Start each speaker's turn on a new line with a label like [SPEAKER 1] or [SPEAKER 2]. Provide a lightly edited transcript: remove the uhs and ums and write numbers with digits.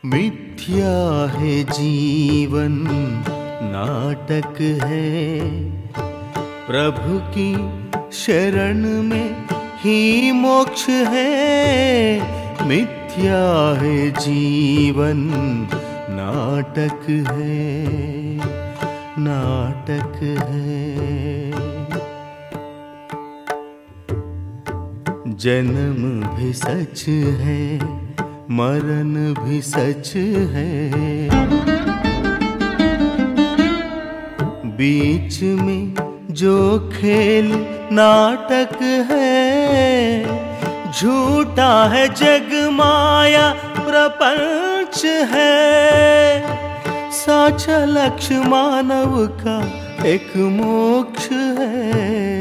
[SPEAKER 1] मिथ्या है जीवन नाटक है, प्रभु की शरण में ही मोक्ष है। मिथ्या है जीवन नाटक है, नाटक है। जन्म भी सच है, मरण भी सच है, बीच में जो खेल नाटक है। झूठा है जग माया प्रपंच है, साचा लक्ष्य मानव का एक मोक्ष है।